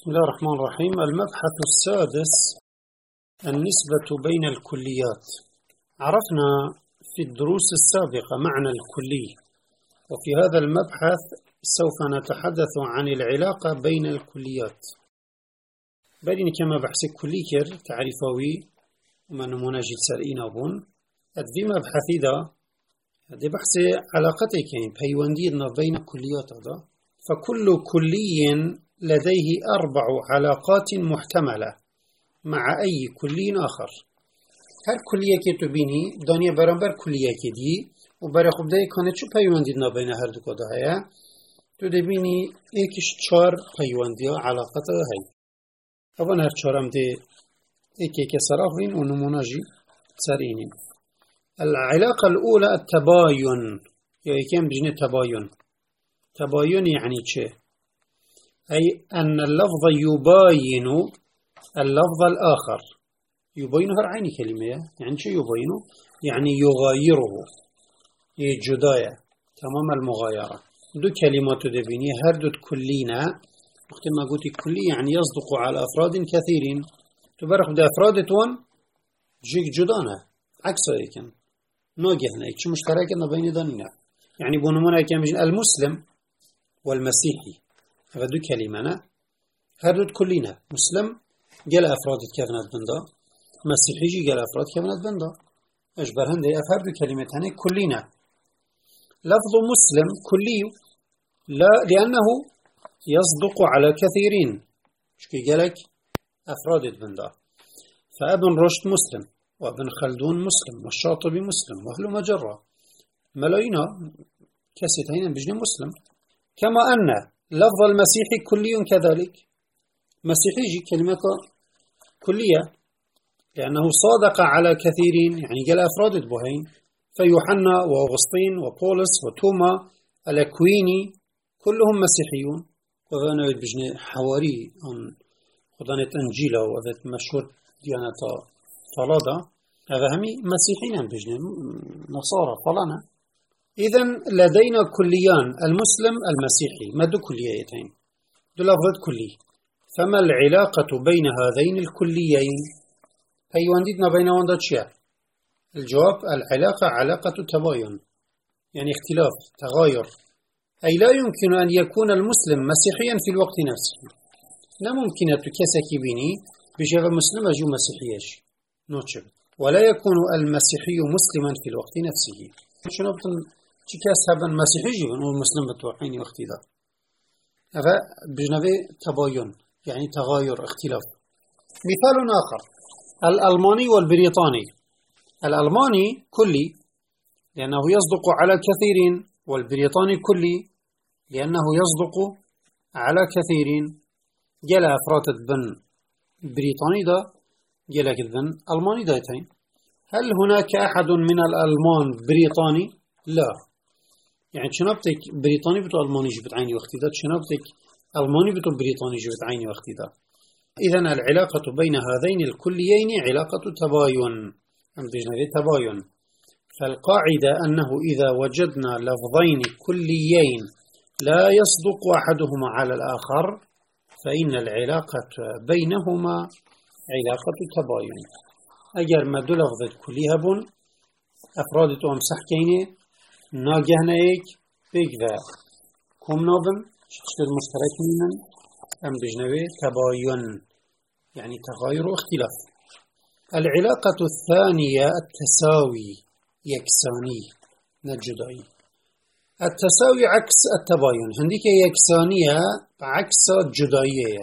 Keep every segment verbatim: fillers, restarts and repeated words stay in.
بسم الله الرحمن الرحيم. المبحث السادس: النسبة بين الكليات. عرفنا في الدروس السابقة معنى الكلي، وفي هذا المبحث سوف نتحدث عن العلاقة بين الكليات. بين كما بحث كلي كر تعريفاوي ومن مناجد سرئين أبون في مبحث ذا دي بحث علاقتك يعني بيواندينا بين الكليات هذا. فكل كلي لديه أربع علاقات محتملة مع أي كلي آخر. هر كلية كتبيني دانية برانبر كلية كدي وبرخب داي كانت شو بيواندينا بين هر دو كده هيا تدبيني ايكش چار بيواندية علاقات هاي. أولا هر چارم دي ايكي كسراغين ونموناجي سرينين. العلاقة الأولى التباين، يعني كم بجنة تباين. تباين يعني چه؟ أي أن اللفظ يباين اللفظ الآخر. يباين هر عيني كلمة، يعني شو يباينه؟ يعني يغايره، يجدايا تمام المغايرة. دو كلمات دبيني هر دو كلينا وقت ما قلت كلي يعني يصدق على أفراد كثيرين. تبرخ ده أفراد توان جيك جدانا عكسه يكن ناجهنا يك شو مشترك بين دانينا. يعني بونمونا كم المسلم والمسيحي هذا دو كلمة هر دو كلنا مسلم جل أفراد كفنات بندا، مسيحي جي جل أفراد كفنات بندا. إيش برهن ده أفراد دو كلمة هني كلنا. لفظ مسلم كلي لا لأنه يصدق على كثيرين. شكي جلك أفراد بندا. فابن رشد مسلم، وابن خلدون مسلم، والشاطبي مسلم، وأهل مجرة ملايين كاسيتين بجن مسلم. كما أن لفظ المسيحي كلي كذلك. مسيحي جي كلمة كلية لأنه صادق على كثيرين، يعني جل أفراد بهين. فيوحنا وأغسطين وبولس وتوما الأكويني كلهم مسيحيون. وذانا بجن حواري عن خدانة أنجيلا وذات مشهور ديانة فلادا هذا همي مسيحيين بجن نصارى فلانا. إذن لدينا كليان المسلم المسيحي. ما دو كليتين؟ دو لفظات كلي. فما العلاقة بين هذين الكليين؟ هيوانديدنا بين واندات شيء. الجواب: العلاقة علاقة تباين، يعني اختلاف تغاير. أي لا يمكن أن يكون المسلم مسيحيا في الوقت نفسه. لا ممكن أن تكسك بني بشغل مسلم أجو مسيحيش نوتشب، ولا يكون المسيحي مسلما في الوقت نفسه. شنو بتن تكاس هذا المسيحي جيبن والمسلم بتوحيني واختلاف. هذا بجنبه تباين، يعني تغاير اختلاف. مثال آخر: الألماني والبريطاني. الألماني كلي لأنه يصدق على كثيرين، والبريطاني كلي لأنه يصدق على كثيرين. جل أفراد بن بريطاني دا جل كذن ألماني دايتين. هل هناك أحد من الألمان بريطاني؟ لا. يعني شنبتك بريطاني بتو ألماني جبت عيني واختيدات، شنبتك ألماني بتو بريطاني جبت عيني واختيدات. إذن العلاقة بين هذين الكليين علاقة تباين، أم بجنبه تباين. فالقاعدة أنه إذا وجدنا لفظين كليين لا يصدق أحدهما على الآخر فإن العلاقة بينهما علاقة تباين. أجر ما دو لفظة كليها بون أفرادتو أمسح كيني ناجهنا إيك بيك ذا كم نظم شخص المشترك منن أم بجنبه تباين، يعني تغير واختلاف. العلاقة الثانية التساوي يكساني نجدائي. التساوي عكس التباين. عندك يكسانية عكس جدائية.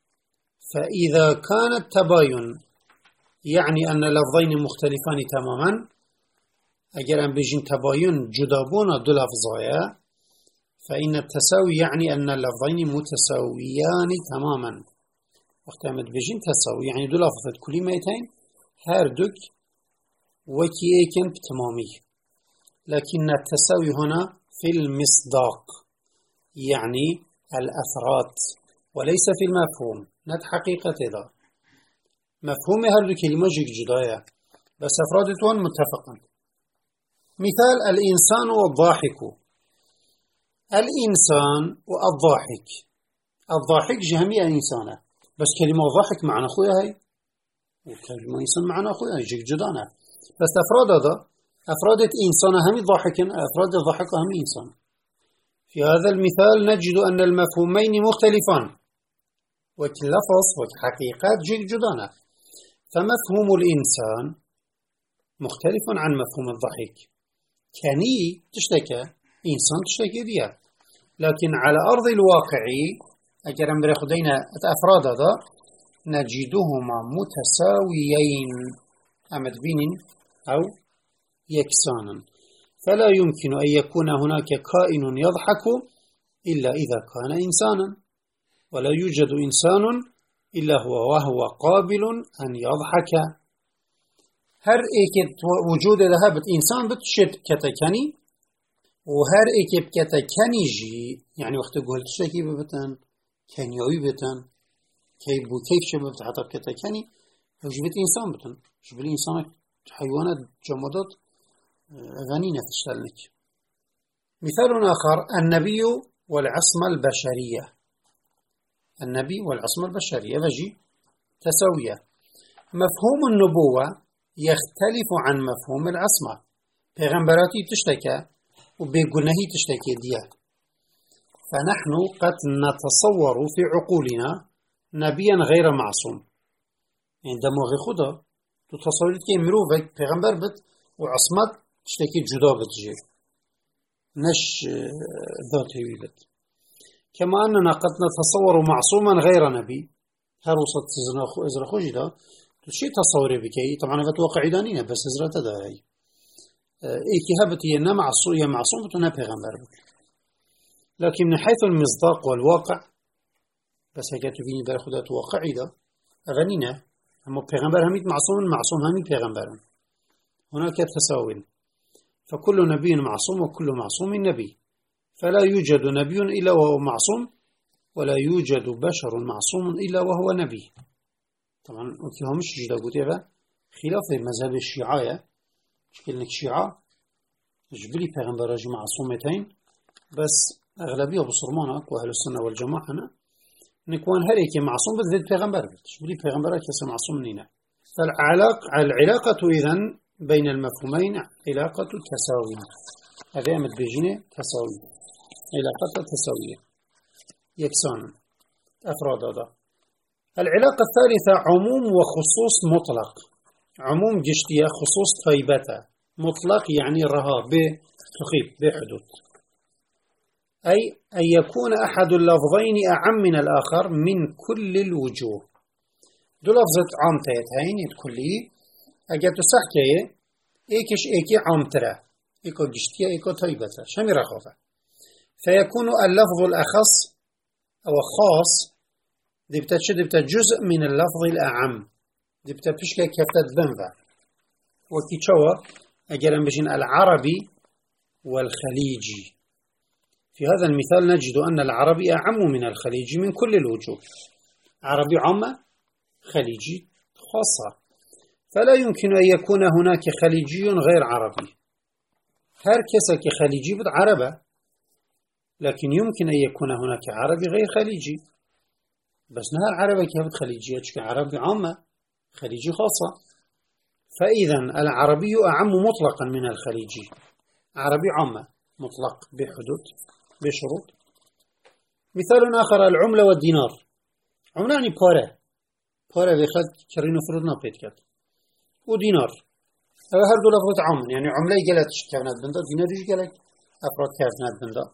فإذا كان التباين يعني أن لفظين مختلفان تماما، أجر أن بيجين تباين جدابون دو لفظايا، فإن التساوي يعني أن اللفظين متساويان تماما. وقت أمد بيجين تساوي يعني دو لفظات كلمتين هر دوك وكي ايكن بتمامي. لكن التساوي هنا في المصداق، يعني الأفراد، وليس في المفهوم. ند حقيقة ذا مفهوم هر دو كلمة جيك جدايا، بس أفرادتون متفقا. مثال: الإنسان والضاحك. الإنسان والضاحك. الضاحك جميع إنسانه بس كلمة ضحك معنى أخويا هاي، وكلمة إنسان معنى أخويا هاي جيك جدانا. بس أفراد هذا أفرادت إنسان هم ضحك، أفراد الضحك هم إنسان. في هذا المثال نجد أن المفهومين مختلفان، وكلفظ وكحقيقات جيك جدانا. فمفهوم الإنسان مختلف عن مفهوم الضحك. كاني تشتكى إنسان تشتكي بها، لكن على أرض الواقع أجر أمر خدينا أفراد هذا نجدهما متساويين أمد بين أو يكسانا. فلا يمكن أن يكون هناك كائن يضحك إلا إذا كان إنسانا، ولا يوجد إنسان إلا هو وهو قابل أن يضحك. هر إيكت وجود ذهبت إنسان بتشت كتكني، وهر إيكت كتكني جي يعني وقت قلت شكي ببتن كان يعوي بتن كيف وكيف شبه حتى كتكني وجبت إنسان بتن جبت الإنسان حيوانات جمادات غنينة تشتغلك. مثال آخر النبي والعصمة البشرية. النبي والعصمة البشرية بجي تساوية. مفهوم النبوة يختلف عن مفهوم العصمة. پیغمبراتي تشتكى وبيقولنه تشتكي ديا. فنحن قد نتصور في عقولنا نبيا غير معصوم. يعني دماغ خدا تتصورت كي مروفك پیغمبر بت وعصمت تشتكي جدا بتجير نش ذاته بت. كما أننا قد نتصور معصوما غير نبي. هر وسط إزرا خوشي دا شيء تصوري بكي طبعا بتوقع دانينا بس إزرا تداري إيكي هبتي ينا معصوم يا معصوم بتنا پیغمبر بك. لكن من حيث المصداق والواقع بس هكذا تبيني بر خدا توقعي دا أغنينا أما پیغمبر هميت معصوم معصوم هميت پیغمبر. هناك تساوي، فكل نبي معصوم وكل معصوم نبي، فلا يوجد نبي إلا وهو معصوم، ولا يوجد بشر معصوم إلا وهو نبي. طبعا هم مش جدا قلت خلاف مذهب الشيعة. شكل إنك شيعة جبلي پیغمبر رجل معصومتين، بس أغلبية بصرمانك وأهل السنة والجماعة نكوان هريك معصوم بذلك پیغمبر جبلي پیغمبر كيس معصوم نينا. فالعلاقة إذن بين المفهومين علاقة تساوي. هذا أمد بيجيني تساوي، علاقة تساوية يكسان أفراد هذا. العلاقة الثالثة عموم وخصوص مطلق. عموم جشتية خصوص طيبته، مطلق يعني رها بتخيب بحدود. أي أن يكون أحد اللفظين أعم من الآخر من كل الوجوه. دو لفظة عامتين يتكلي أجت صحكي إيكش إيكي عامترة إيكو جشتية إيكو طيبته شمي رخافة. فيكون اللفظ الأخص أو خاص دي بتشد بتجزء من اللفظ الأعم، دي بتبشكي كفتت ذنبه. وكي شوى أجرم بجن العربي والخليجي. في هذا المثال نجد أن العربي أعم من الخليجي من كل الوجوه. عربي عامة، خليجي خاصة. فلا يمكن أن يكون هناك خليجي غير عربي. هر كسك خليجي بد عربة، لكن يمكن أن يكون هناك عربي غير خليجي. بس نهار عربي كهبت خليجية عربي عامة، خليجي خاصة. فإذا العربي أعم مطلقا من الخليجي. عربي عامة مطلق بحدود بشروط. مثال آخر العملة والدينار. عملة يعني بارة بارة بخد كرينو فرودنا بيتكت ودينار. هذا هردو لفظة عام، يعني عملة جلتش كانت بندا، دينار يش جلت أفراد كانت بندا.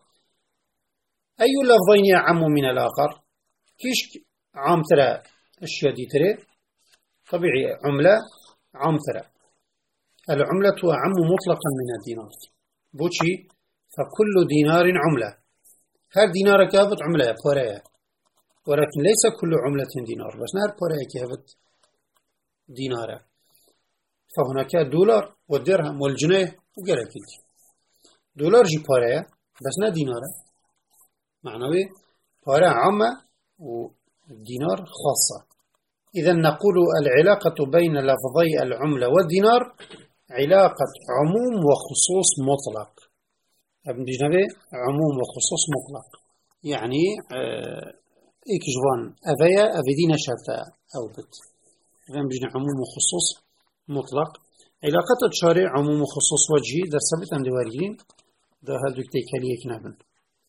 أي اللفظين أعم من الآخر؟ كيش عام ترى أشياء دي ترى طبيعي عملة عام ترى. العملة أعم مطلقا من الدينار. بوشي فكل دينار عملة. هر دينار كابت عملة بورية، ولكن ليس كل عملة دينار، بس نهر بورية كابت دينار. فهناك دولار والدرهم والجنيه وغيرها كده. دولار جي بورية بس نا دينار. معنوي بورية عامة والدينار خاصة. إذا نقول العلاقة بين لفظي العملة والدينار علاقة عموم وخصوص مطلق. ابن جنبه عموم وخصوص مطلق، يعني إيك جوان أفيا أفيدين شرطة أو بت غير بجن عموم وخصوص مطلق علاقة الشارع عموم وخصوص وجهي در ثبت عند وارجين ده هل دكتي كليك نابن